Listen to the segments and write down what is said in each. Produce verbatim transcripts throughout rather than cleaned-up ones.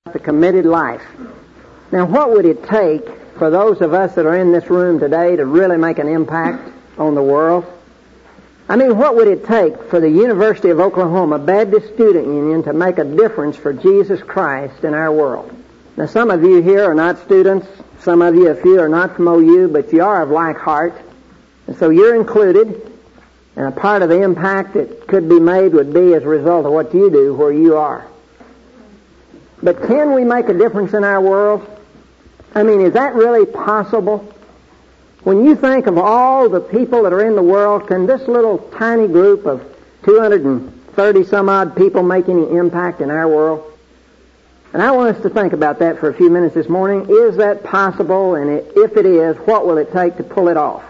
the committed life. Now, what would it take for those of us that are in this room today to really make an impact on the world? I mean, what would it take for the University of Oklahoma Baptist Student Union to make a difference for Jesus Christ in our world? Now, some of you here are not students. Some of you, a few, are not from O U, but you are of like heart. And so you're included. And a part of the impact that could be made would be as a result of what you do where you are. But can we make a difference in our world? I mean, is that really possible? When you think of all the people that are in the world, can this little tiny group of two hundred thirty some odd people make any impact in our world? And I want us to think about that for a few minutes this morning. Is that possible? And if it is, what will it take to pull it off?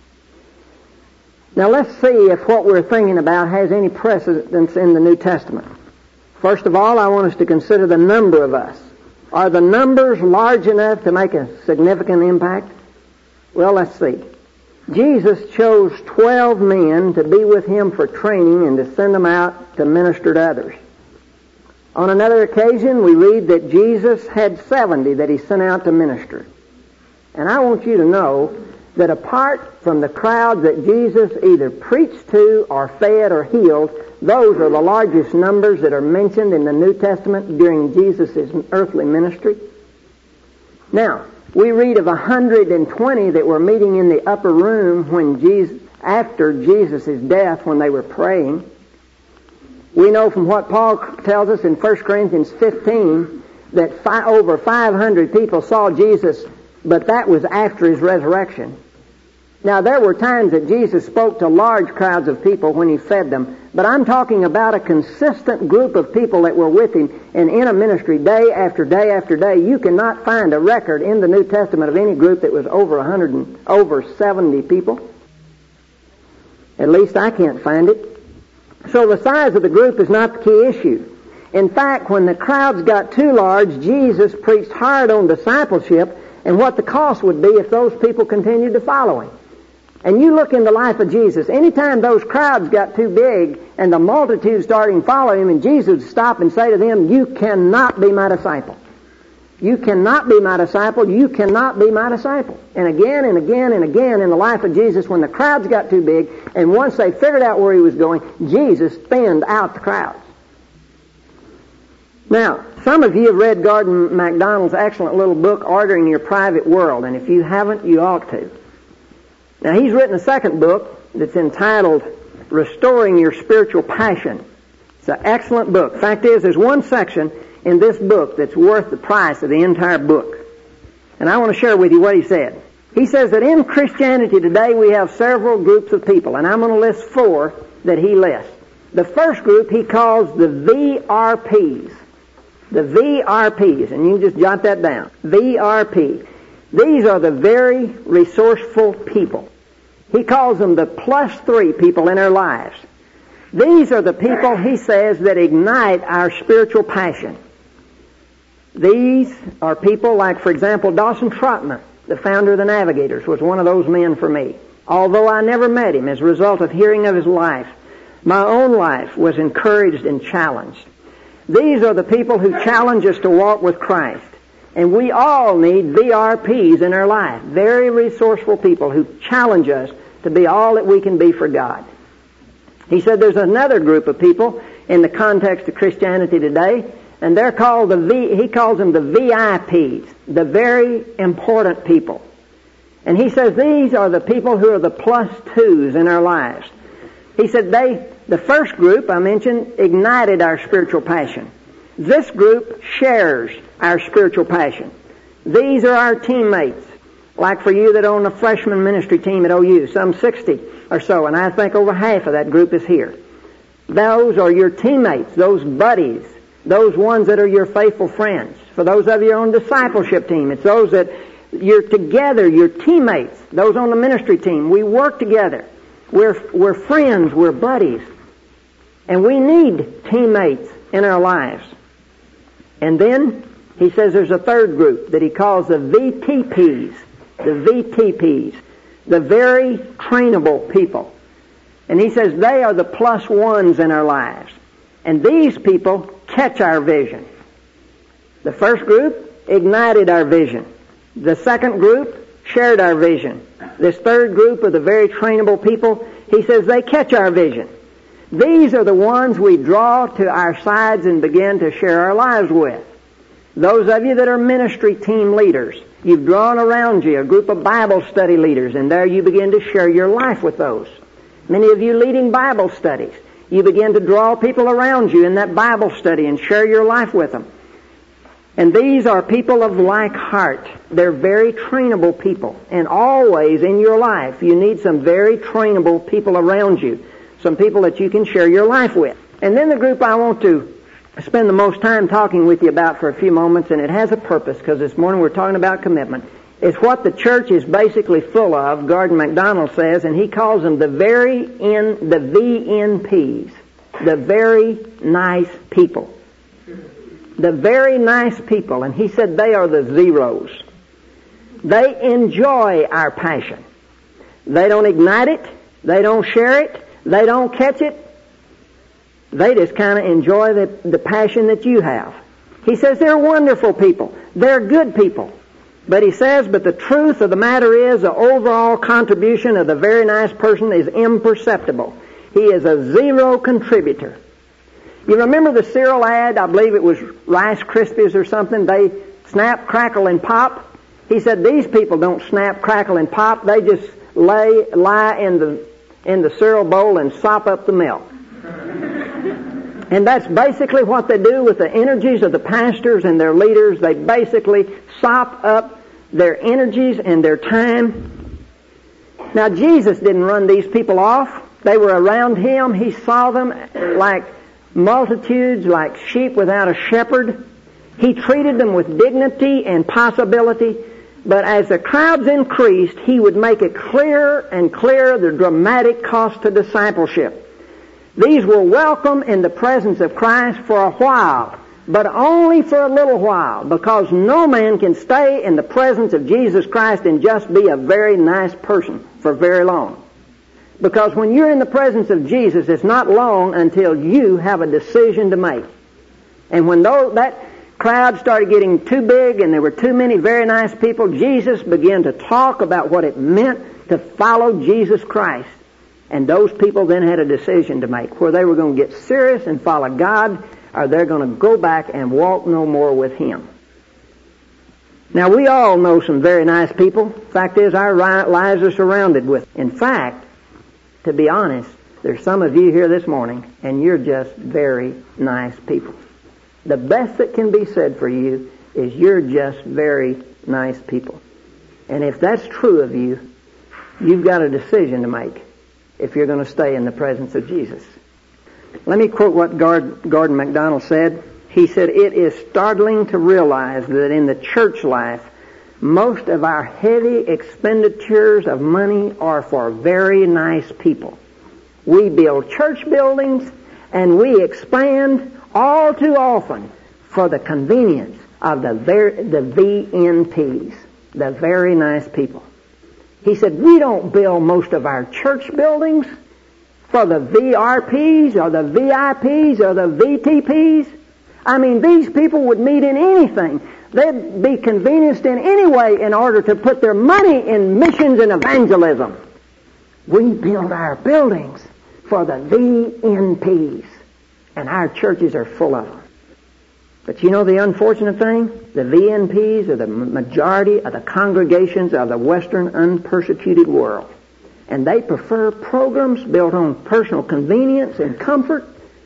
Now let's see if what we're thinking about has any precedence in the New Testament. First of all, I want us to consider the number of us. Are the numbers large enough to make a significant impact? Well, let's see. Jesus chose twelve men to be with him for training and to send them out to minister to others. On another occasion, we read that Jesus had seventy that he sent out to minister. And I want you to know that apart from the crowd that Jesus either preached to or fed or healed, those are the largest numbers that are mentioned in the New Testament during Jesus' earthly ministry. Now, we read of one hundred twenty that were meeting in the upper room when Jesus, after Jesus' death, when they were praying. We know from what Paul tells us in First Corinthians fifteen that fi- over five hundred people saw Jesus, but that was after his resurrection. Now, there were times that Jesus spoke to large crowds of people when he fed them, but I'm talking about a consistent group of people that were with him and in a ministry day after day after day. You cannot find a record in the New Testament of any group that was over one hundred and over seventy people. At least I can't find it. So the size of the group is not the key issue. In fact, when the crowds got too large, Jesus preached hard on discipleship and what the cost would be if those people continued to follow him. And you look in the life of Jesus, anytime those crowds got too big and the multitude started following him, and Jesus would stop and say to them, "You cannot be my disciple. You cannot be my disciple. You cannot be my disciple." And again and again and again in the life of Jesus, when the crowds got too big, and once they figured out where he was going, Jesus thinned out the crowds. Now, some of you have read Gordon MacDonald's excellent little book, Ordering Your Private World, and if you haven't, you ought to. Now, he's written a second book that's entitled Restoring Your Spiritual Passion. It's an excellent book. Fact is, there's one section in this book that's worth the price of the entire book. And I want to share with you what he said. He says that in Christianity today we have several groups of people, and I'm going to list four that he lists. The first group he calls the V R Ps. The V R Ps, and you can just jot that down. V R P. These are the very resourceful people. He calls them the plus three people in our lives. These are the people, he says, that ignite our spiritual passion. These are people like, for example, Dawson Trotman, the founder of the Navigators, was one of those men for me. Although I never met him, as a result of hearing of his life, my own life was encouraged and challenged. These are the people who challenge us to walk with Christ. And we all need V R Ps in our life. Very resourceful people who challenge us to be all that we can be for God. He said there's another group of people in the context of Christianity today, and they're called the V, he calls them the V I Ps, the very important people. And he says these are the people who are the plus twos in our lives. He said they, the first group I mentioned, ignited our spiritual passion. This group shares our spiritual passion. These are our teammates. Like for you that own a freshman ministry team at O U, some sixty or so, and I think over half of that group is here. Those are your teammates, those buddies, those ones that are your faithful friends. For those of you on the discipleship team, it's those that you're together, your teammates. Those on the ministry team, we work together. We're, we're friends, we're buddies. And we need teammates in our lives. And then he says there's a third group that he calls the V T Ps. The V T Ps. The very trainable people. And he says they are the plus ones in our lives. And these people catch our vision. The first group ignited our vision. The second group shared our vision. This third group are the very trainable people. He says they catch our vision. These are the ones we draw to our sides and begin to share our lives with. Those of you that are ministry team leaders, you've drawn around you a group of Bible study leaders, and there you begin to share your life with those. Many of you leading Bible studies, you begin to draw people around you in that Bible study and share your life with them. And these are people of like heart. They're very trainable people. And always in your life, you need some very trainable people around you. Some people that you can share your life with. And then the group I want to spend the most time talking with you about for a few moments, and it has a purpose, because this morning we're talking about commitment. It's what the church is basically full of, Gordon MacDonald says, and he calls them the very N, the V N Ps. The very nice people. The very nice people. And he said they are the zeros. They enjoy our passion. They don't ignite it. They don't share it. They don't catch it. They just kind of enjoy the, the passion that you have. He says they're wonderful people. They're good people. But he says, but the truth of the matter is the overall contribution of the very nice person is imperceptible. He is a zero contributor. You remember the cereal ad? I believe it was Rice Krispies or something. They snap, crackle, and pop. He said these people don't snap, crackle, and pop. They just lay, lie in the in the cereal bowl and sop up the milk. And that's basically what they do with the energies of the pastors and their leaders. They basically sop up their energies and their time. Now, Jesus didn't run these people off. They were around Him. He saw them like multitudes, like sheep without a shepherd. He treated them with dignity and possibility. But as the crowds increased, He would make it clearer and clearer the dramatic cost to discipleship. These were welcome in the presence of Christ for a while, but only for a little while, because no man can stay in the presence of Jesus Christ and just be a very nice person for very long. Because when you're in the presence of Jesus, it's not long until you have a decision to make. And when those, that crowd started getting too big and there were too many very nice people, Jesus began to talk about what it meant to follow Jesus Christ. And those people then had a decision to make, where they were going to get serious and follow God, or they're going to go back and walk no more with Him. Now, we all know some very nice people. Fact is, our lives are surrounded with. In fact, to be honest, there's some of you here this morning, and you're just very nice people. The best that can be said for you is you're just very nice people. And if that's true of you, you've got a decision to make if you're going to stay in the presence of Jesus. Let me quote what Gordon MacDonald said. He said, "It is startling to realize that in the church life, most of our heavy expenditures of money are for very nice people. We build church buildings and we expand all too often for the convenience of the ver- the V N Ps, the very nice people." He said, we don't build most of our church buildings for the V R Ps or the V I Ps or the V T Ps. I mean, these people would meet in anything. They'd be convenienced in any way in order to put their money in missions and evangelism. We build our buildings for the V N Ps, and our churches are full of them. But you know the unfortunate thing? The V N Ps are the majority of the congregations of the Western unpersecuted world. And they prefer programs built on personal convenience and comfort.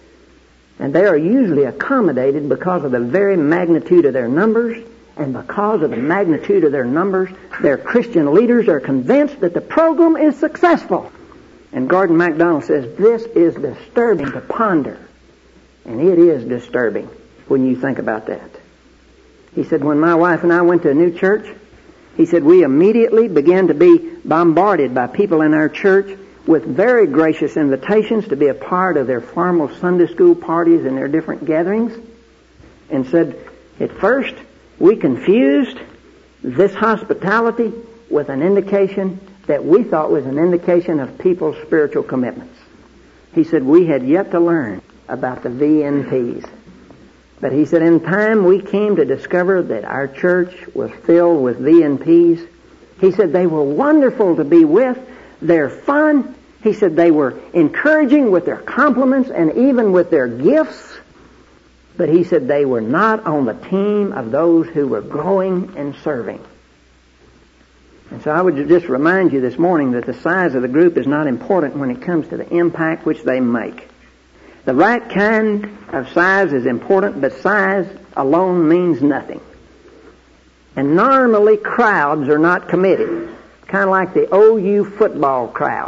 And they are usually accommodated because of the very magnitude of their numbers. And because of the magnitude of their numbers, their Christian leaders are convinced that the program is successful. And Gordon MacDonald says, this is disturbing to ponder. And it is disturbing when you think about that. He said, when my wife and I went to a new church, he said, we immediately began to be bombarded by people in our church with very gracious invitations to be a part of their formal Sunday school parties and their different gatherings. And said, at first, we confused this hospitality with an indication that we thought was an indication of people's spiritual commitments. He said, we had yet to learn about the V N Ps. But he said, in time we came to discover that our church was filled with V and Ps. He said they were wonderful to be with. They're fun. He said they were encouraging with their compliments and even with their gifts. But he said they were not on the team of those who were growing and serving. And so I would just remind you this morning that the size of the group is not important when it comes to the impact which they make. The right kind of size is important, but size alone means nothing. And normally crowds are not committed. Kind of like the O U football crowd.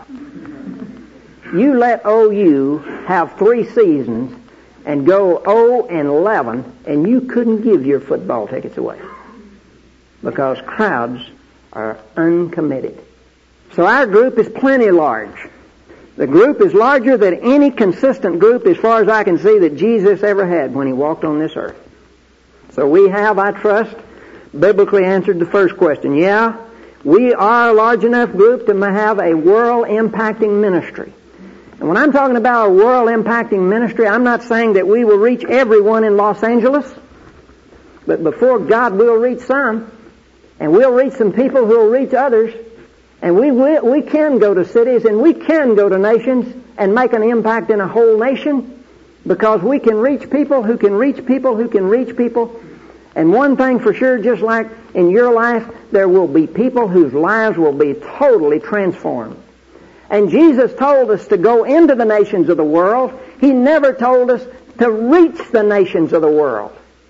You let O U have three seasons and go oh and eleven, and you couldn't give your football tickets away. Because crowds are uncommitted. So our group is plenty large. The group is larger than any consistent group as far as I can see that Jesus ever had when he walked on this earth. So we have, I trust, biblically answered the first question. Yeah, we are a large enough group to have a world-impacting ministry. And when I'm talking about a world-impacting ministry, I'm not saying that we will reach everyone in Los Angeles, but before God we'll reach some, and we'll reach some people who will reach others. And we we can go to cities and we can go to nations and make an impact in a whole nation because we can reach people who can reach people who can reach people. And one thing for sure, just like in your life, there will be people whose lives will be totally transformed. And Jesus told us to go into the nations of the world. He never told us to reach the nations of the world.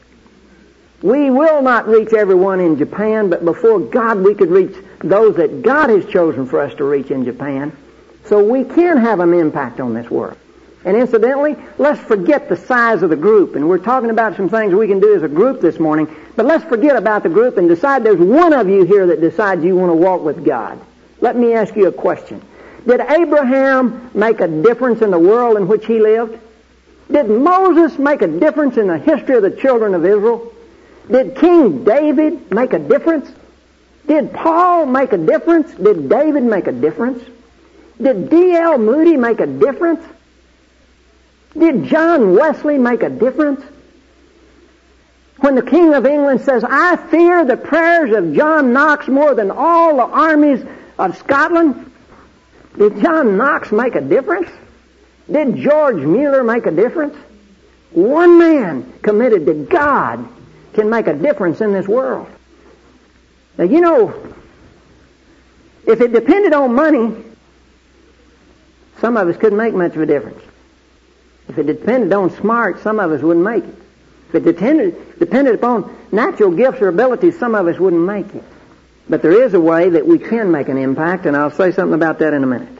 We will not reach everyone in Japan, but before God we could reach those that God has chosen for us to reach in Japan. So we can have an impact on this world. And incidentally, let's forget the size of the group. And we're talking about some things we can do as a group this morning. But let's forget about the group and decide there's one of you here that decides you want to walk with God. Let me ask you a question. Did Abraham make a difference in the world in which he lived? Did Moses make a difference in the history of the children of Israel? Did King David make a difference? Did Paul make a difference? Did David make a difference? Did D L Moody make a difference? Did John Wesley make a difference? When the King of England says, I fear the prayers of John Knox more than all the armies of Scotland, did John Knox make a difference? Did George Mueller make a difference? One man committed to God can make a difference in this world. Now, you know, if it depended on money, some of us couldn't make much of a difference. If it depended on smart, some of us wouldn't make it. If it depended, depended upon natural gifts or abilities, some of us wouldn't make it. But there is a way that we can make an impact, and I'll say something about that in a minute.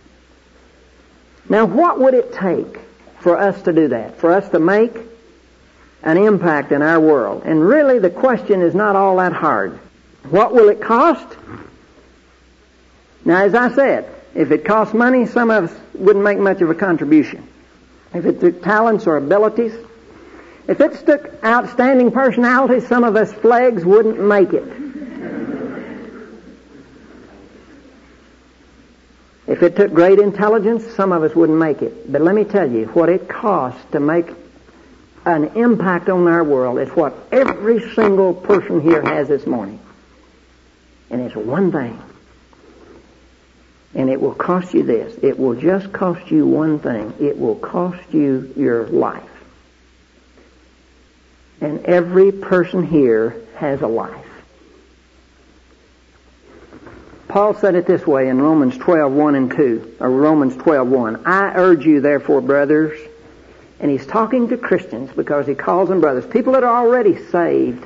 Now, what would it take for us to do that, for us to make an impact in our world? And really, the question is not all that hard. What will it cost? Now, as I said, if it costs money, some of us wouldn't make much of a contribution. If it took talents or abilities, if it took outstanding personalities, some of us flags wouldn't make it. If it took great intelligence, some of us wouldn't make it. But let me tell you, what it costs to make an impact on our world is what every single person here has this morning. And it's one thing. And it will cost you this. It will just cost you one thing. It will cost you your life. And every person here has a life. Paul said it this way in Romans twelve, one and two, or Romans twelve, one. I urge you, therefore, brothers, and he's talking to Christians because he calls them brothers, people that are already saved.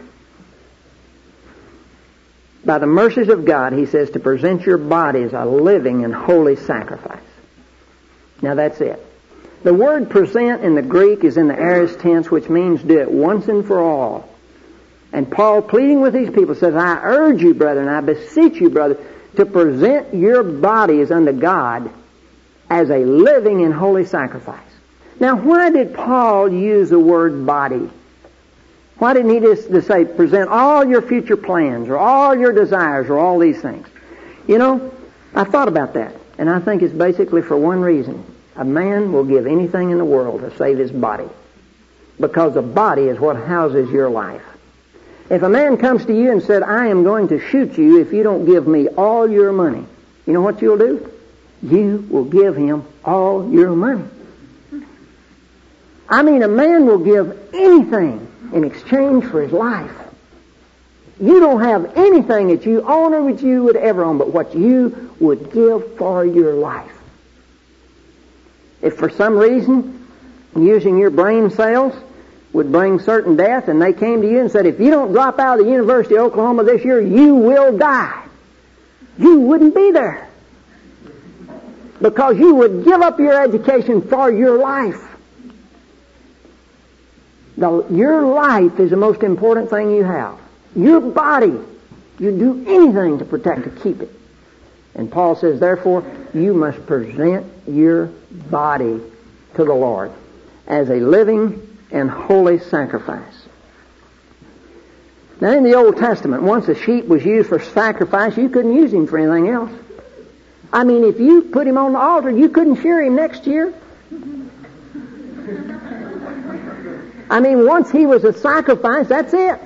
By the mercies of God, he says, to present your bodies a living and holy sacrifice. Now that's it. The word present in the Greek is in the aorist tense, which means do it once and for all. And Paul, pleading with these people, says, I urge you, brethren, I beseech you, brother, to present your bodies unto God as a living and holy sacrifice. Now, why did Paul use the word body? Why didn't he just, just say, present all your future plans or all your desires or all these things? You know, I thought about that, and I think it's basically for one reason. A man will give anything in the world to save his body. because the body is what houses your life. If a man comes to you and said, I am going to shoot you if you don't give me all your money, you know what you'll do? You will give him all your money. I mean, a man will give anything in exchange for his life. You don't have anything that you own or that you would ever own but what you would give for your life. If for some reason using your brain cells would bring certain death, and they came to you and said, if you don't drop out of the University of Oklahoma this year, you will die, you wouldn't be there. Because you would give up your education for your life. The, your life is the most important thing you have. Your body, you do anything to protect, to keep it. And Paul says, therefore, you must present your body to the Lord as a living and holy sacrifice. Now, in the Old Testament, once a sheep was used for sacrifice, you couldn't use him for anything else. I mean, if you put him on the altar, you couldn't shear him next year. I mean, once he was a sacrifice, that's it.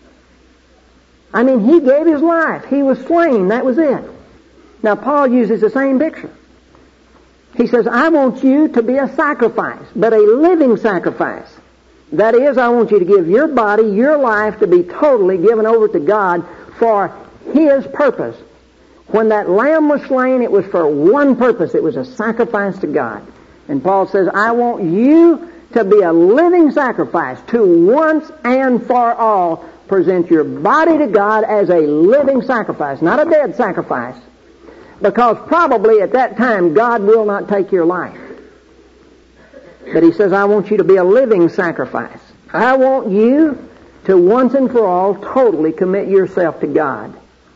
I mean, he gave his life. He was slain. That was it. Now, Paul uses the same picture. He says, I want you to be a sacrifice, but a living sacrifice. That is, I want you to give your body, your life, to be totally given over to God for his purpose. When that lamb was slain, it was for one purpose. It was a sacrifice to God. And Paul says, I want you to be a living sacrifice, to once and for all present your body to God as a living sacrifice, not a dead sacrifice. Because probably at that time, God will not take your life. But he says, I want you to be a living sacrifice. I want you to once and for all totally commit yourself to God.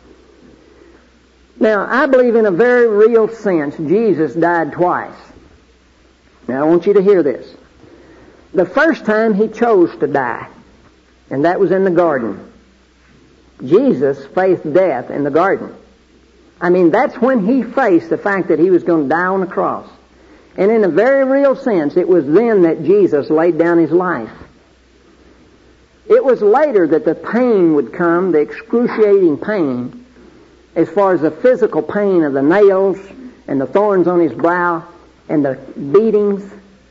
Now, I believe in a very real sense, Jesus died twice. Now, I want you to hear this. The first time he chose to die, and that was in the garden. Jesus faced death in the garden. I mean, that's when he faced the fact that he was going to die on the cross. And in a very real sense, it was then that Jesus laid down his life. It was later that the pain would come, the excruciating pain, as far as the physical pain of the nails and the thorns on his brow and the beatings.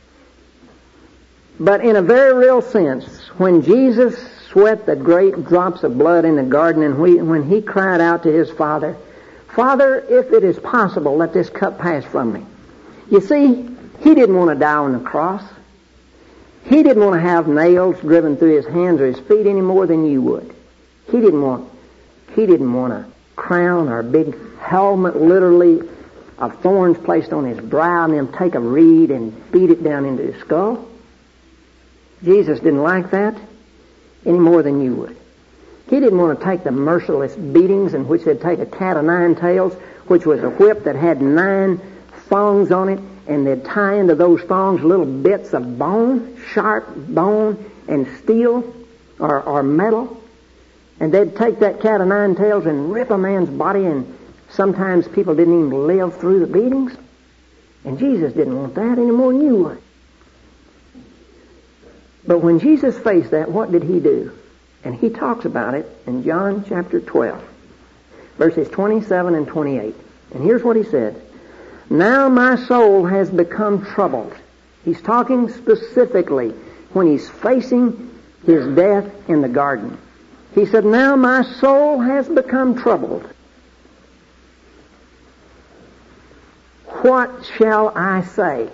But in a very real sense, when Jesus sweat the great drops of blood in the garden and we, when he cried out to his Father, Father, if it is possible, let this cup pass from me. You see, he didn't want to die on the cross. He didn't want to have nails driven through his hands or his feet any more than you would. He didn't want, he didn't want a crown or a big helmet, literally, of thorns placed on his brow and then take a reed and beat it down into his skull. Jesus didn't like that any more than you would. He didn't want to take the merciless beatings in which they'd take a cat of nine tails, which was a whip that had nine thongs on it, and they'd tie into those thongs little bits of bone, sharp bone and steel or, or metal, and they'd take that cat of nine tails and rip a man's body, and sometimes people didn't even live through the beatings. And Jesus didn't want that any more than you would. But when Jesus faced that, what did he do? And he talks about it in John chapter twelve, verses twenty-seven and twenty-eight. And here's what he said. Now my soul has become troubled. He's talking specifically when he's facing his death in the garden. He said, now my soul has become troubled. What shall I say?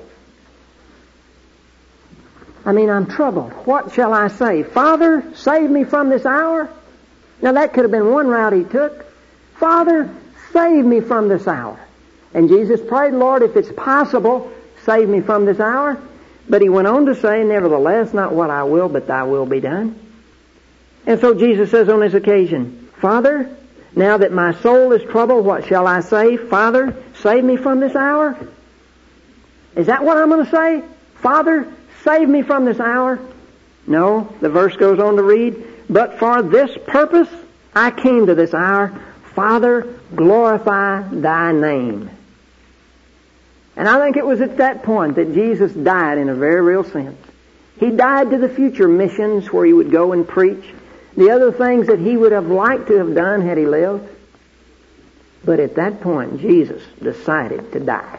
I mean, I'm troubled. What shall I say? Father, save me from this hour? Now that could have been one route he took. Father, save me from this hour. And Jesus prayed, Lord, if it's possible, save me from this hour. But he went on to say, nevertheless, not what I will, but thy will be done. And so Jesus says on this occasion, Father, now that my soul is troubled, what shall I say? Father, save me from this hour? Is that what I'm going to say? Father, save me from this hour? No, the verse goes on to read, but for this purpose I came to this hour. Father, glorify thy name. And I think it was at that point that Jesus died in a very real sense. He died to the future missions where he would go and preach, the other things that he would have liked to have done had he lived. But at that point, Jesus decided to die.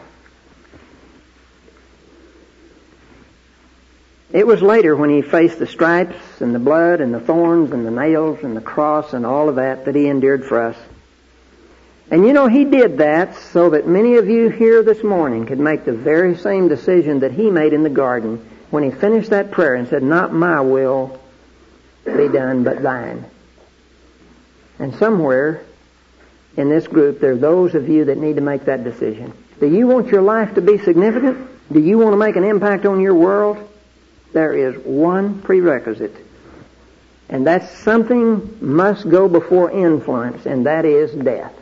It was later when he faced the stripes and the blood and the thorns and the nails and the cross and all of that that he endured for us. And you know, he did that so that many of you here this morning could make the very same decision that he made in the garden when he finished that prayer and said, "Not my will be done, but thine." And somewhere in this group, there are those of you that need to make that decision. Do you want your life to be significant? Do you want to make an impact on your world? There is one prerequisite, and that's something must go before influence, and that is death.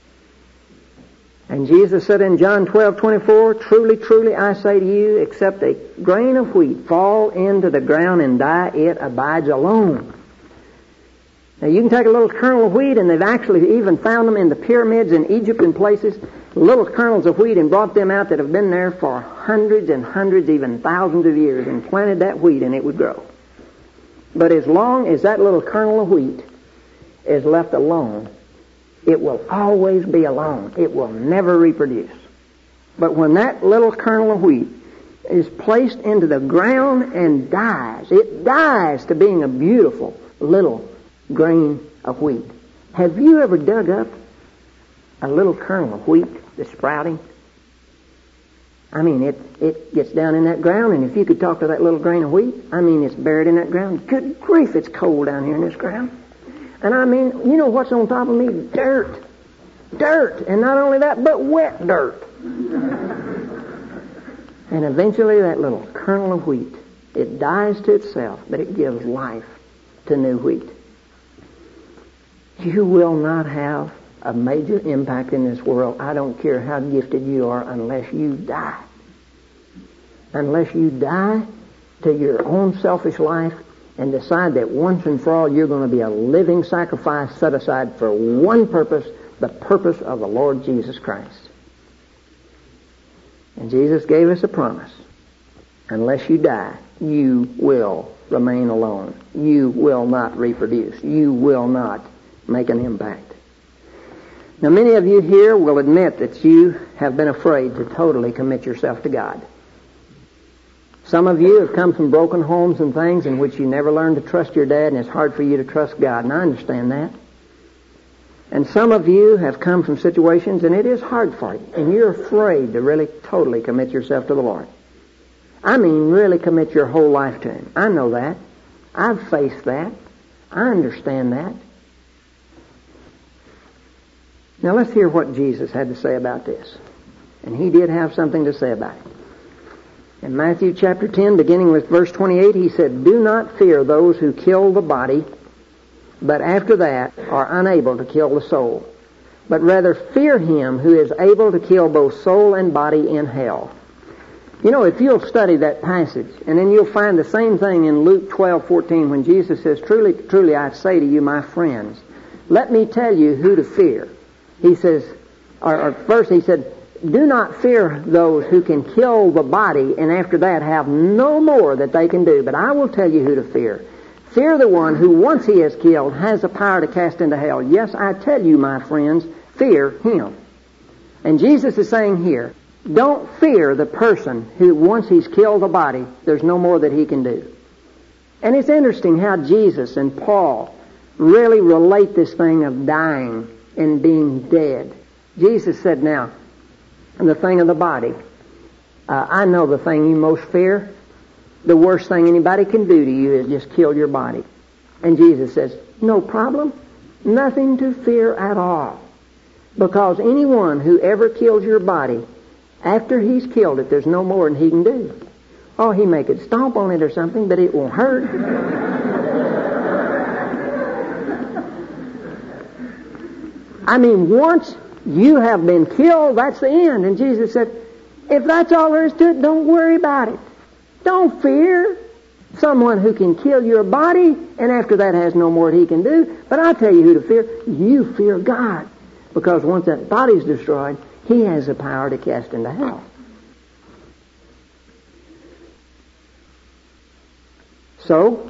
And Jesus said in John twelve twenty-four, "Truly, truly, I say to you, except a grain of wheat fall into the ground and die, it abides alone." Now you can take a little kernel of wheat, and they've actually even found them in the pyramids in Egypt and places, little kernels of wheat, and brought them out that have been there for hundreds and hundreds, even thousands of years, and planted that wheat and it would grow. But as long as that little kernel of wheat is left alone, it will always be alone. It will never reproduce. But when that little kernel of wheat is placed into the ground and dies, it dies to being a beautiful little grain of wheat. Have you ever dug up a little kernel of wheat that's sprouting? I mean, it, it gets down in that ground, and if you could talk to that little grain of wheat, I mean, it's buried in that ground. Good grief, it's cold down here in this ground. And I mean, you know what's on top of me? Dirt. Dirt. And not only that, but wet dirt. And eventually that little kernel of wheat, it dies to itself, but it gives life to new wheat. You will not have a major impact in this world, I don't care how gifted you are, unless you die. Unless you die to your own selfish life and decide that once and for all you're going to be a living sacrifice set aside for one purpose, the purpose of the Lord Jesus Christ. And Jesus gave us a promise. Unless you die, you will remain alone. You will not reproduce. You will not make an impact. Now, many of you here will admit that you have been afraid to totally commit yourself to God. Some of you have come from broken homes and things in which you never learned to trust your dad, and it's hard for you to trust God, and I understand that. And some of you have come from situations, and it is hard for you, and you're afraid to really totally commit yourself to the Lord. I mean, really commit your whole life to Him. I know that. I've faced that. I understand that. Now let's hear what Jesus had to say about this. And He did have something to say about it. In Matthew chapter ten, beginning with verse twenty-eight, He said, "Do not fear those who kill the body, but after that are unable to kill the soul. But rather fear Him who is able to kill both soul and body in hell." You know, if you'll study that passage, and then you'll find the same thing in Luke twelve fourteen when Jesus says, "Truly, truly, I say to you, my friends, let me tell you who to fear." He says, or, or first he said, "Do not fear those who can kill the body, and after that have no more that they can do. But I will tell you who to fear. Fear the one who, once he is killed, has the power to cast into hell. Yes, I tell you, my friends, fear him." And Jesus is saying here, don't fear the person who, once he's killed the body, there's no more that he can do. And it's interesting how Jesus and Paul really relate this thing of dying and being dead. Jesus said, now, the thing of the body, uh, I know the thing you most fear. The worst thing anybody can do to you is just kill your body. And Jesus says, no problem, nothing to fear at all. Because anyone who ever kills your body, after he's killed it, there's no more than he can do. Oh, he may could stomp on it or something, but it won't hurt. I mean, once you have been killed, that's the end. And Jesus said, if that's all there is to it, don't worry about it. Don't fear someone who can kill your body, and after that has no more that he can do. But I'll tell you who to fear. You fear God. Because once that body's destroyed, He has the power to cast into hell. So,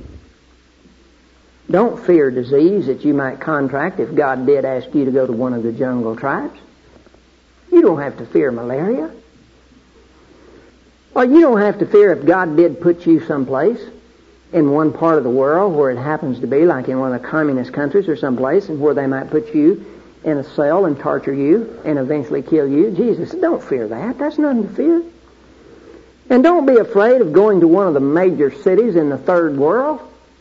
don't fear disease that you might contract if God did ask you to go to one of the jungle tribes. You don't have to fear malaria. Or you don't have to fear if God did put you someplace in one part of the world where it happens to be, like in one of the communist countries or someplace, and where they might put you in a cell and torture you and eventually kill you. Jesus said, don't fear that. That's nothing to fear. And don't be afraid of going to one of the major cities in the third world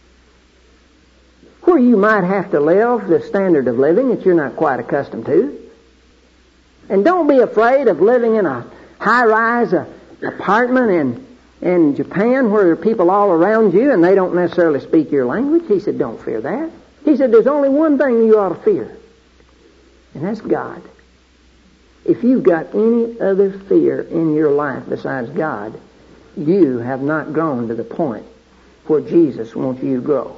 where you might have to live the standard of living that you're not quite accustomed to. And don't be afraid of living in a high-rise uh, apartment in, in Japan where there are people all around you and they don't necessarily speak your language. He said, don't fear that. He said, there's only one thing you ought to fear, and that's God. If you've got any other fear in your life besides God, you have not grown to the point where Jesus wants you to grow.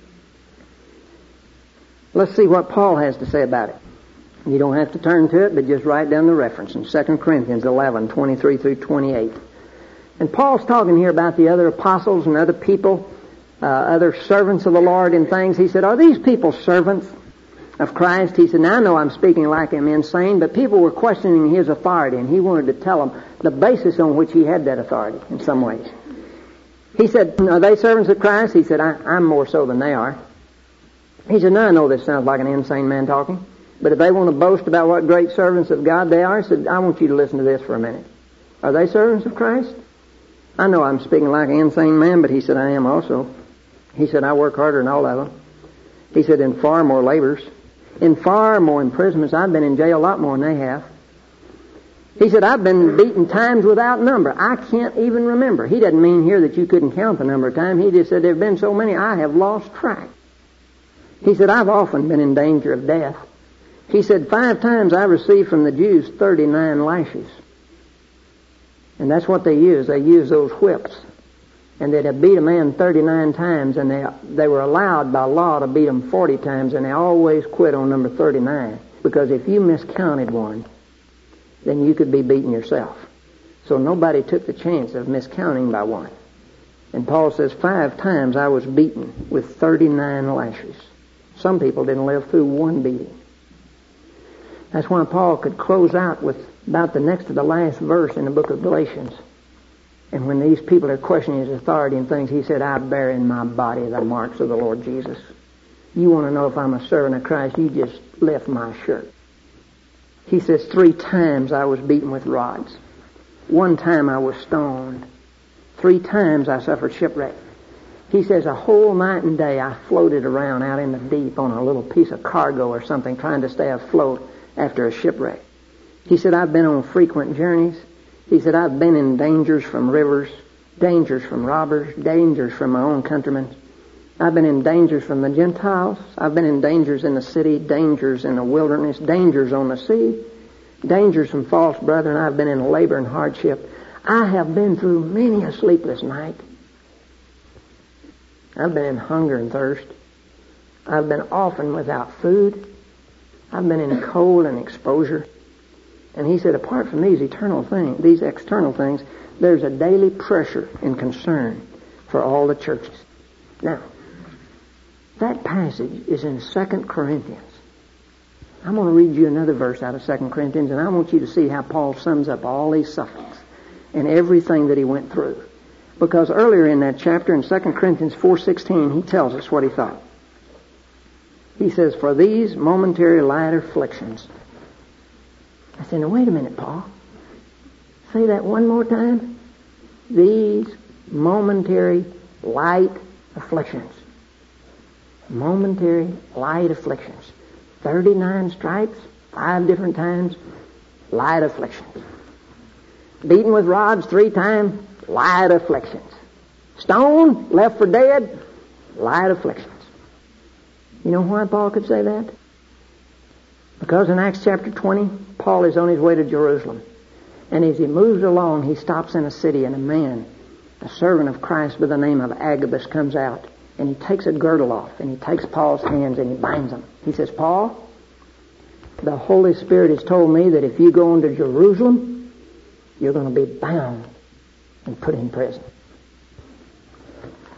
Let's see what Paul has to say about it. You don't have to turn to it, but just write down the reference in Second Corinthians eleven, twenty-three through twenty-eight. And Paul's talking here about the other apostles and other people, uh, other servants of the Lord and things. He said, are these people servants of Christ? He said, now I know I'm speaking like I'm insane, but people were questioning his authority, and he wanted to tell them the basis on which he had that authority in some ways. He said, are they servants of Christ? He said, I, I'm more so than they are. He said, now I know this sounds like an insane man talking, but if they want to boast about what great servants of God they are, he said, I want you to listen to this for a minute. Are they servants of Christ? I know I'm speaking like an insane man, but he said, I am also. He said, I work harder than all of them. He said, in far more labors, in far more imprisonments. I've been in jail a lot more than they have. He said, I've been beaten times without number. I can't even remember. He doesn't mean here that you couldn't count the number of times. He just said, there have been so many, I have lost track. He said, I've often been in danger of death. He said, five times I received from the Jews thirty-nine lashes. And that's what they use. They use those whips. And they'd have beat a man thirty-nine times, and they they were allowed by law to beat him forty times, and they always quit on number thirty-nine. Because if you miscounted one, then you could be beaten yourself. So nobody took the chance of miscounting by one. And Paul says, five times I was beaten with thirty-nine lashes. Some people didn't live through one beating. That's why Paul could close out with about the next to the last verse in the book of Galatians. And when these people are questioning his authority and things, he said, I bear in my body the marks of the Lord Jesus. You want to know if I'm a servant of Christ, you just lift my shirt. He says, three times I was beaten with rods. One time I was stoned. Three times I suffered shipwreck. He says, a whole night and day I floated around out in the deep on a little piece of cargo or something, trying to stay afloat after a shipwreck. He said, I've been on frequent journeys. He said, I've been in dangers from rivers, dangers from robbers, dangers from my own countrymen. I've been in dangers from the Gentiles. I've been in dangers in the city, dangers in the wilderness, dangers on the sea, dangers from false brethren. I've been in labor and hardship. I have been through many a sleepless night. I've been in hunger and thirst. I've been often without food. I've been in cold and exposure. And he said, apart from these eternal things, these external things, there's a daily pressure and concern for all the churches. Now, that passage is in Second Corinthians. I'm going to read you another verse out of Second Corinthians, and I want you to see how Paul sums up all these sufferings and everything that he went through. Because earlier in that chapter, in Second Corinthians four sixteen, he tells us what he thought. He says, for these momentary light afflictions. I said, now wait a minute, Paul. Say that one more time. These momentary light afflictions. Momentary light afflictions. thirty-nine stripes, five different times, light afflictions. Beaten with rods three times, light afflictions. Stoned, left for dead, light afflictions. You know why Paul could say that? Because in Acts chapter twenty, Paul is on his way to Jerusalem. And as he moves along, he stops in a city, and a man, a servant of Christ by the name of Agabus, comes out. And he takes a girdle off, and he takes Paul's hands, and he binds them. He says, Paul, the Holy Spirit has told me that if you go into Jerusalem, you're going to be bound and put in prison.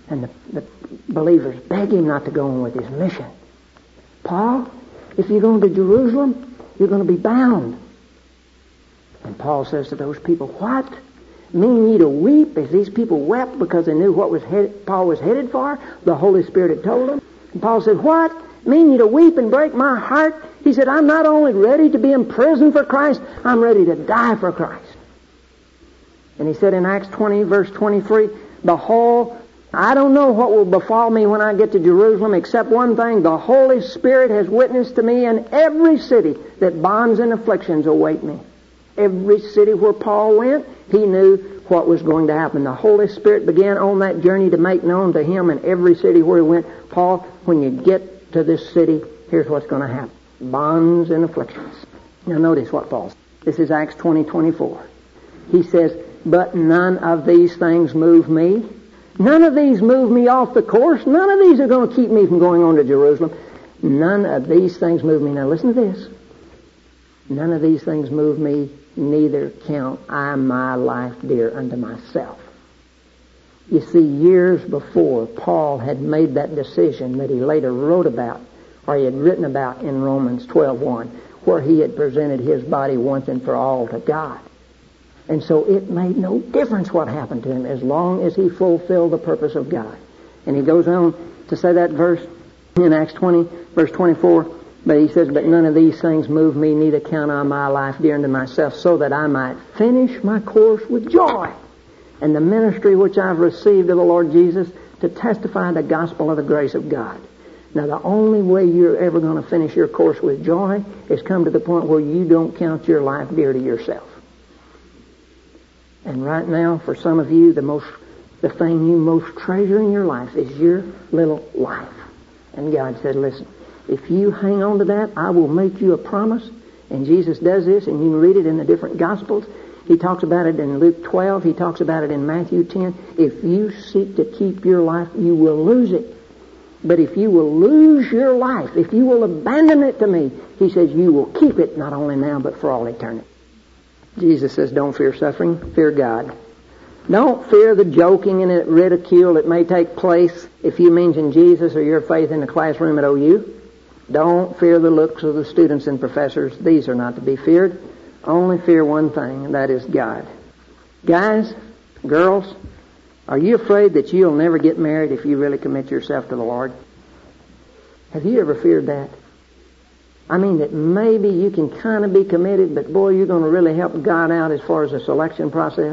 And the, the believers beg him not to go on with his mission. Paul, if you're going to Jerusalem, you're going to be bound. And Paul says to those people, what? Mean ye to weep as these people wept because they knew what was head, Paul was headed for? The Holy Spirit had told them. And Paul said, what? Mean ye to weep and break my heart? He said, I'm not only ready to be in prison for Christ, I'm ready to die for Christ. And he said in Acts twenty, verse twenty-three, behold, I don't know what will befall me when I get to Jerusalem except one thing. The Holy Spirit has witnessed to me in every city that bonds and afflictions await me. Every city where Paul went, he knew what was going to happen. The Holy Spirit began on that journey to make known to him in every city where he went, Paul, when you get to this city, here's what's going to happen. Bonds and afflictions. Now notice what Paul says. This is Acts twenty, twenty-four. He says, but none of these things move me. None of these move me off the course. None of these are going to keep me from going on to Jerusalem. None of these things move me. Now listen to this. None of these things move me, neither count I my life dear unto myself. You see, years before, Paul had made that decision that he later wrote about, or he had written about in Romans twelve one, where he had presented his body once and for all to God. And so it made no difference what happened to him as long as he fulfilled the purpose of God. And he goes on to say that verse in Acts twenty, verse twenty-four, but he says, but none of these things move me, neither count I my life dear unto myself, so that I might finish my course with joy. And the ministry which I've received of the Lord Jesus to testify the gospel of the grace of God. Now the only way you're ever going to finish your course with joy is come to the point where you don't count your life dear to yourself. And right now, for some of you, the most, the thing you most treasure in your life is your little life. And God said, listen, if you hang on to that, I will make you a promise. And Jesus does this, and you can read it in the different Gospels. He talks about it in Luke twelve. He talks about it in Matthew ten. If you seek to keep your life, you will lose it. But if you will lose your life, if you will abandon it to me, he says you will keep it not only now, but for all eternity. Jesus says, don't fear suffering, fear God. Don't fear the joking and the ridicule that may take place if you mention Jesus or your faith in the classroom at O U. Don't fear the looks of the students and professors. These are not to be feared. Only fear one thing, and that is God. Guys, girls, are you afraid that you'll never get married if you really commit yourself to the Lord? Have you ever feared that? I mean, that maybe you can kind of be committed, but boy, you're going to really help God out as far as the selection process?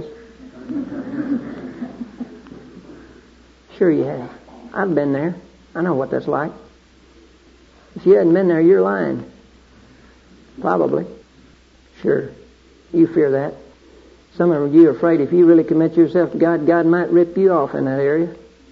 Sure you have. I've been there. I know what that's like. If you hadn't been there, you're lying. Probably. Sure. You fear that. Some of you are afraid if you really commit yourself to God, God might rip you off in that area.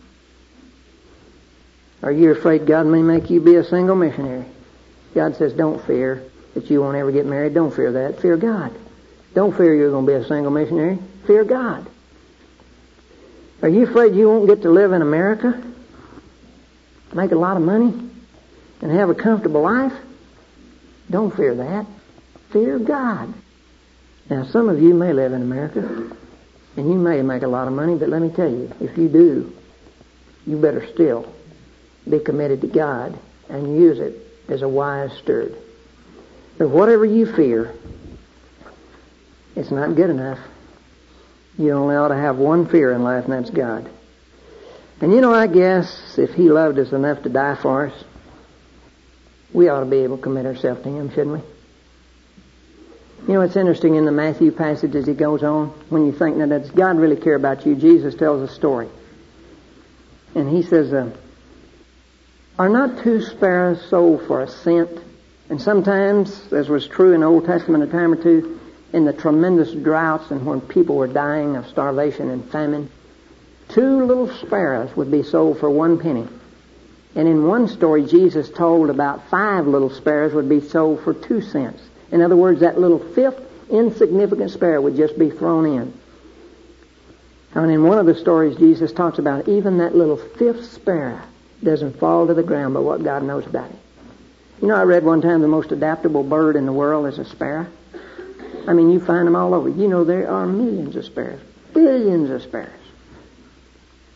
Are you afraid God may make you be a single missionary? God says, don't fear that you won't ever get married. Don't fear that. Fear God. Don't fear you're going to be a single missionary. Fear God. Are you afraid you won't get to live in America, make a lot of money, and have a comfortable life? Don't fear that. Fear God. Now, some of you may live in America, and you may make a lot of money, but let me tell you, if you do, you better still be committed to God and use it as a wise steward. But whatever you fear, it's not good enough. You only ought to have one fear in life, and that's God. And you know, I guess if He loved us enough to die for us, we ought to be able to commit ourselves to Him, shouldn't we? You know, it's interesting in the Matthew passage as he goes on, when you think, now does God really care about you? Jesus tells a story. And he says, uh, are not two sparrows sold for a cent? And sometimes, as was true in the Old Testament a time or two, in the tremendous droughts and when people were dying of starvation and famine, two little sparrows would be sold for one penny. And in one story, Jesus told about five little sparrows would be sold for two cents. In other words, that little fifth insignificant sparrow would just be thrown in. And in one of the stories, Jesus talks about even that little fifth sparrow doesn't fall to the ground, but what God knows about it. You know, I read one time the most adaptable bird in the world is a sparrow. I mean, you find them all over. You know, there are millions of sparrows, billions of sparrows.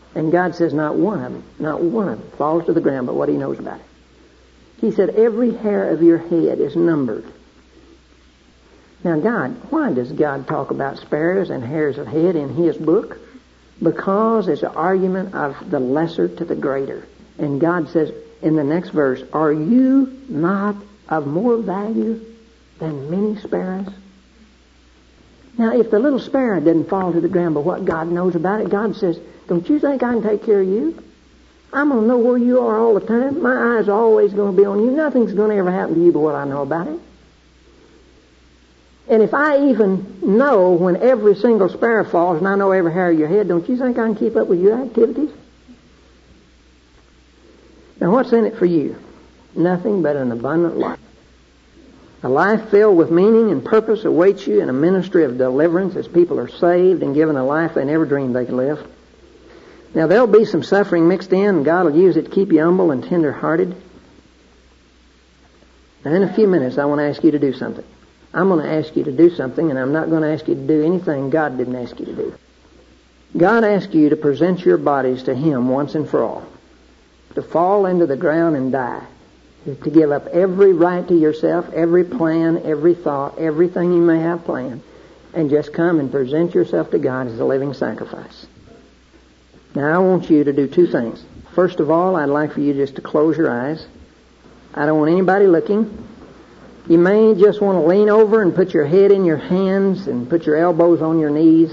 And God says not one of them, not one of them falls to the ground but what He knows about it. He said every hair of your head is numbered. Now God, why does God talk about sparrows and hairs of head in His book? Because it's an argument of the lesser to the greater. And God says in the next verse, are you not of more value than many sparrows? Now if the little sparrow didn't fall to the ground but what God knows about it, God says, don't you think I can take care of you? I'm going to know where you are all the time. My eyes are always going to be on you. Nothing's going to ever happen to you but what I know about it. And if I even know when every single sparrow falls and I know every hair of your head, don't you think I can keep up with your activities? Now what's in it for you? Nothing but an abundant life. A life filled with meaning and purpose awaits you in a ministry of deliverance as people are saved and given a life they never dreamed they could live. Now there'll be some suffering mixed in, and God will use it to keep you humble and tender-hearted. Now in a few minutes I want to ask you to do something. I'm going to ask you to do something, and I'm not going to ask you to do anything God didn't ask you to do. God asked you to present your bodies to Him once and for all. To fall into the ground and die. To give up every right to yourself, every plan, every thought, everything you may have planned, and just come and present yourself to God as a living sacrifice. Now I want you to do two things. First of all, I'd like for you just to close your eyes. I don't want anybody looking. You may just want to lean over and put your head in your hands and put your elbows on your knees.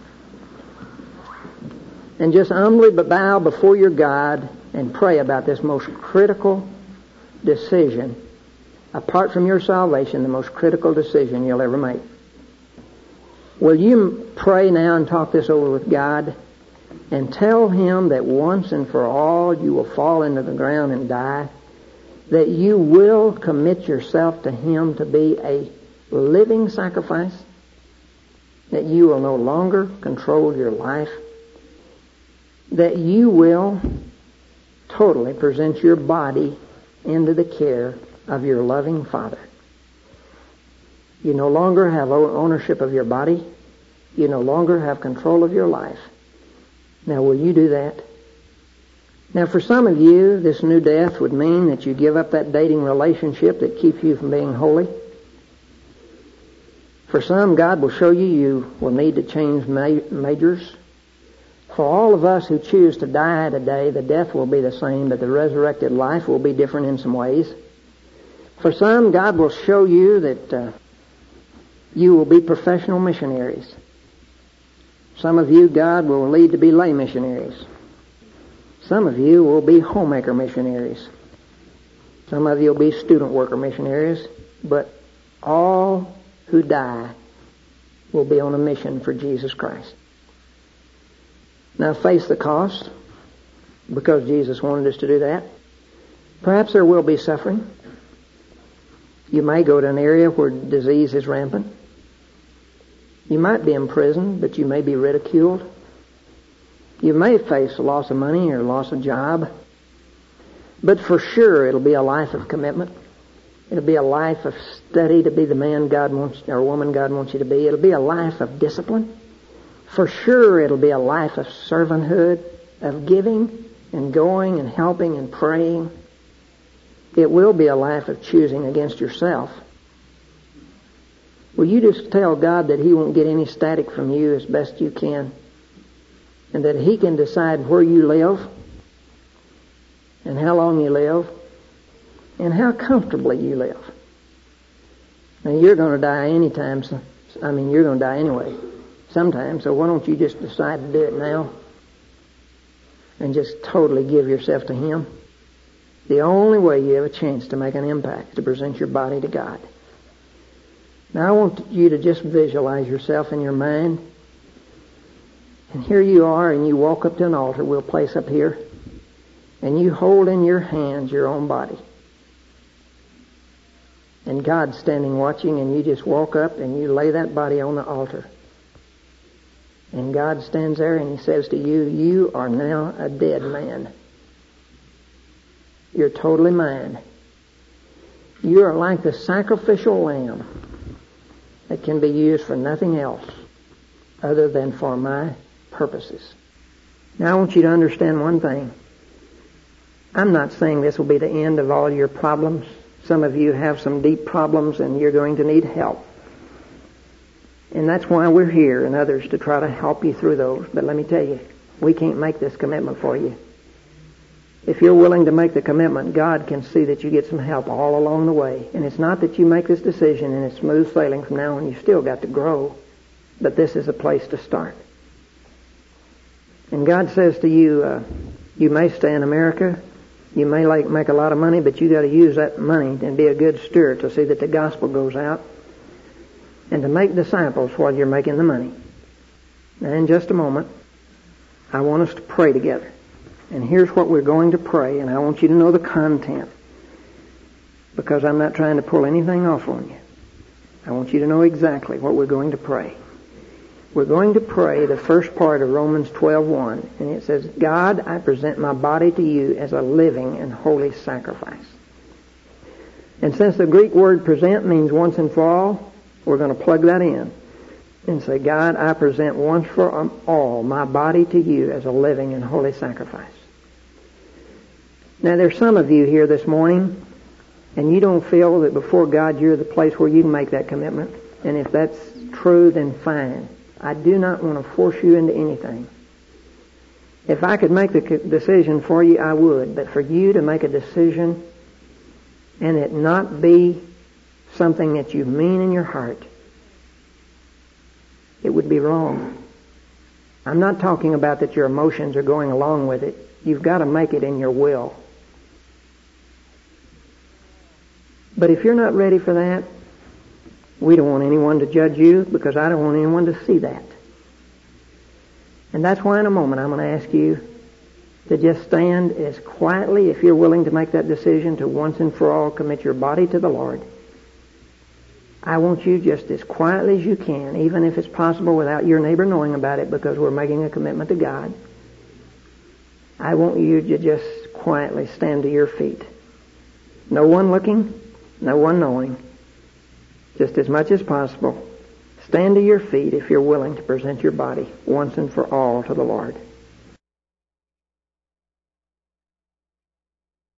And just humbly bow before your God and pray about this most critical decision. Apart from your salvation, the most critical decision you'll ever make. Will you pray now and talk this over with God? And tell Him that once and for all you will fall into the ground and die. That you will commit yourself to Him to be a living sacrifice. That you will no longer control your life. That you will totally present your body into the care of your loving Father. You no longer have ownership of your body. You no longer have control of your life. Now, will you do that? Now, for some of you, this new death would mean that you give up that dating relationship that keeps you from being holy. For some, God will show you you will need to change ma- majors. For all of us who choose to die today, the death will be the same, but the resurrected life will be different in some ways. For some, God will show you that uh, you will be professional missionaries. Some of you, God will lead to be lay missionaries. Some of you will be homemaker missionaries. Some of you will be student worker missionaries. But all who die will be on a mission for Jesus Christ. Now face the cost, because Jesus wanted us to do that. Perhaps there will be suffering. You may go to an area where disease is rampant. You might be imprisoned, but you may be ridiculed. You may face loss of money or loss of job. But for sure it'll be a life of commitment. It'll be a life of study to be the man God wants, or woman God wants you to be. It'll be a life of discipline. For sure it'll be a life of servanthood, of giving and going and helping and praying. It will be a life of choosing against yourself. Will you just tell God that He won't get any static from you as best you can? And that He can decide where you live and how long you live and how comfortably you live. Now you're going to die anytime. So, I mean, you're going to die anyway sometime. So why don't you just decide to do it now and just totally give yourself to Him? The only way you have a chance to make an impact is to present your body to God. Now I want you to just visualize yourself in your mind. And here you are, and you walk up to an altar we'll place up here. And you hold in your hands your own body. And God's standing watching, and you just walk up and you lay that body on the altar. And God stands there and He says to you, you are now a dead man. You're totally mine. You are like the sacrificial lamb that can be used for nothing else other than for my purposes. Now I want you to understand one thing. I'm not saying this will be the end of all your problems. Some of you have some deep problems and you're going to need help. And that's why we're here and others to try to help you through those. But let me tell you, we can't make this commitment for you. If you're willing to make the commitment, God can see that you get some help all along the way. And it's not that you make this decision and it's smooth sailing from now on. You've still got to grow. But this is a place to start. And God says to you, uh, you may stay in America. You may like make a lot of money, but you got to use that money and be a good steward to see that the gospel goes out and to make disciples while you're making the money. Now, in just a moment, I want us to pray together. And here's what we're going to pray, and I want you to know the content because I'm not trying to pull anything off on you. I want you to know exactly what we're going to pray. We're going to pray the first part of Romans twelve one, and it says, God, I present my body to you as a living and holy sacrifice. And since the Greek word present means once and for all, we're going to plug that in and say, God, I present once for all my body to you as a living and holy sacrifice. Now, there's some of you here this morning, and you don't feel that before God you're the place where you can make that commitment. And if that's true, then fine. I do not want to force you into anything. If I could make the decision for you, I would. But for you to make a decision and it not be something that you mean in your heart, it would be wrong. I'm not talking about that your emotions are going along with it. You've got to make it in your will. But if you're not ready for that, we don't want anyone to judge you because I don't want anyone to see that. And that's why in a moment I'm going to ask you to just stand as quietly, if you're willing to make that decision to once and for all commit your body to the Lord. I want you just as quietly as you can, even if it's possible without your neighbor knowing about it because we're making a commitment to God. I want you to just quietly stand to your feet. No one looking, no one knowing. Just as much as possible, stand to your feet if you're willing to present your body once and for all to the Lord.